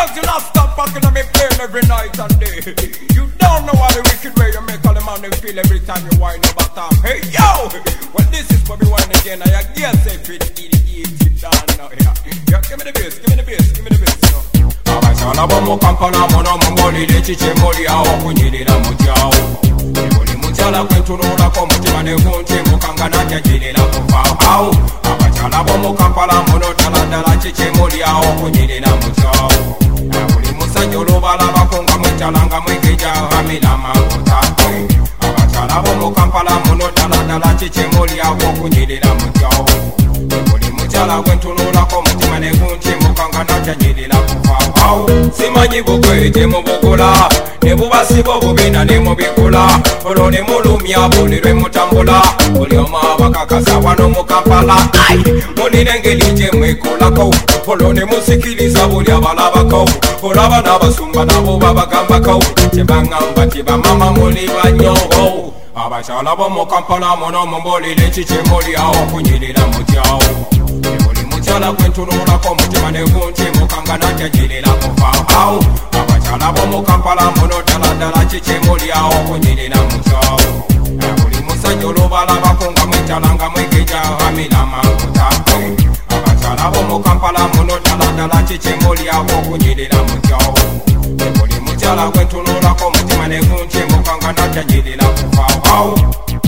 girls, you not stop fucking on me brain every night and day. You don't know how the wicked way you make all the man them feel every time you whine about time. Hey yo, well this is Bobby Wine again. I guess if it down now. Yeah, give me the bass, give me the bass, give me the bass. Abashala bomo kampala mono mongoli de chiche moli ao kunyirira mujao. Moli mujala kwentunura ko mutima ne kunche mukanga na jajirira kufao. Abashala bomo kampala mono dala dala chiche moli ao kunyirira mujao. Moli musanjolo bala bakonga mchalanga mwekeja hamila makuta. Abashala bomo kampala mono dala dala chiche moli ao kunyirira mujao. Moli mujala kwentunura ko mutima ne kunche mukanga na jajirira kufao. Simanyi bukweje mubukula nebubasibo bubina nemubikula olwo nemulumya bulirwe mutambula buli omu abakakasa wano mu Kampala mulina engeri gye mwekolako olwo nemusikiriza buli abalabako olaba n'abasumba nabo babagambako kyebaŋŋamba ti bamama muli banyoho abakyala b'omu Kampala muno mumbuulire ki kye muli awo okunyirira mutyawo Chala kwentunura ko mutima ne kunchi mukanga na jajirira kufao. Abakyala bomu Kampala muno dala dala chiche muli awo kunyirira mutyawo. Buli musanjolo bala bakonga mwechalanga mwekeja hamila makuta. Abakyala bomu Kampala muno dala dala chiche muli awo kunyirira mutyawo. Buli mukyala kwentunura ko mutima ne kunchi mukanga na jajirira kufao.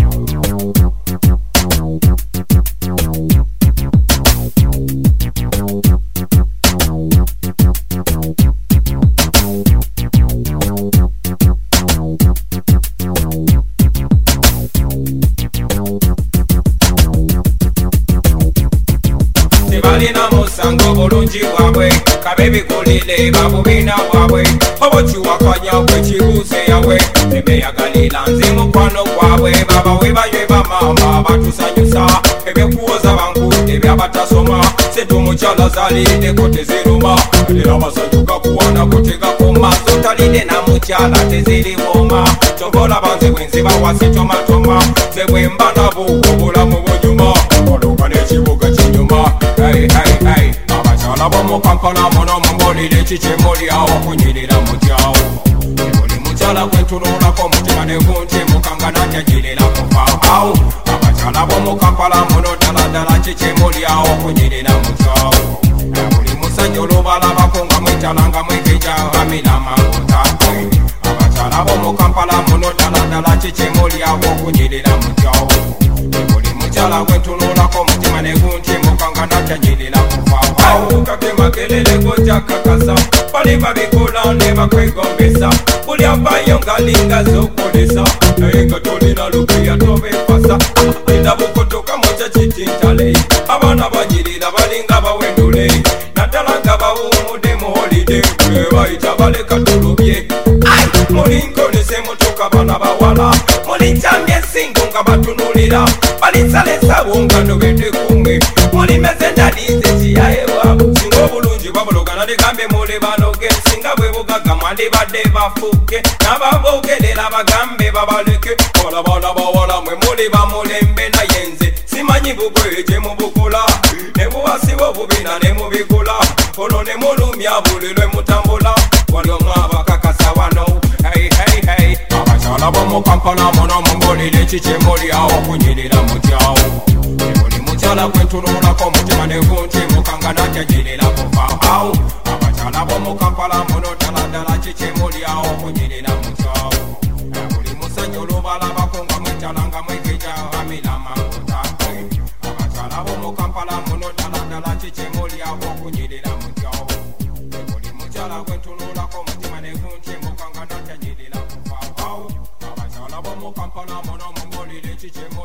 Balina musango bulungi bwabwe kabebi kulile babubina bwabwe obokiwakanya bwekibuuze yawe ebeyagalira nze mukwano gwabwe baba we banywe bamama batusanyusa ebyekuwoza banku ebyabatasoma setumukyala zalideko teziruma era amasaju gakuwana kutegakoma zotalide namukyala teziriboma togola banze bwenziba wasi tomatoma ze bwemba nabo obulamu bunyuma oluka n'ekibuga kinyuma Abakyala bomu Kampala muno mumbuulire ki kye muli awo okunyirira mutyawo. Buli mukyala kwentunura ko mutima ne kunchi mukanga na jajirira kufao. Abakyala bomu Kampala muno dala dala ki kye muli awo okunyirira mutyawo. Buli musanjolo bala bakonga mwechalanga mwekeja hamila makuta. Abakyala bomu Kampala muno dala dala ki kye muli awo okunyirira mutyawo. Buli mukyala kwentunura ko mutima ne kunchi mukanga na jajirira kufao. Kake makelele goja kakasa bali babikola ne bakwegombesa buli abayo ngalinga zokolesa naye nga tolina lupiya tobefasa enda bukotoka moja kitintale abana banyirira balinga bawendule naddala nga bawumude mu holiday bayita baleka tulubye mulinkonese motoka bana bawala mulitamye ensingo nga batunulira balisalesabo nga nogende kumwe mulimeze ndalize kiyayewa singa obulungi babulogana ligambe muli banoge singa bwe bugaga mwandibadde bafuke n'ababogerera bagambe babaleke olabala bawala mwe muli bamulembe naye nze simanyi bugweje mubukola ne bubasiba obubina ne mubikola olwo ne mulumya buli lwe mutambula wali omu abakakasa wano abakyala bomu Kampala muno mumbuulire ki kye muli awo okunyirira mutyawo. Buli mukyala kwentunura ko mutima ne kunchi mukanga na jajirira kufao. Abakyala bomu Kampala muno dala dala ki kye muli awo okunyirira mutyawo. Buli musanjolo bala bakonga mwechalanga mwekeja hamila makuta. Abakyala bomu Kampala muno dala dala ki kye muli awo okunyirira mutyawo. Buli mukyala kwentunura ko mutima ne kunchi mukanga na jajirira kufao. Abakyala bomu Kampala muno mumbuulire ki kye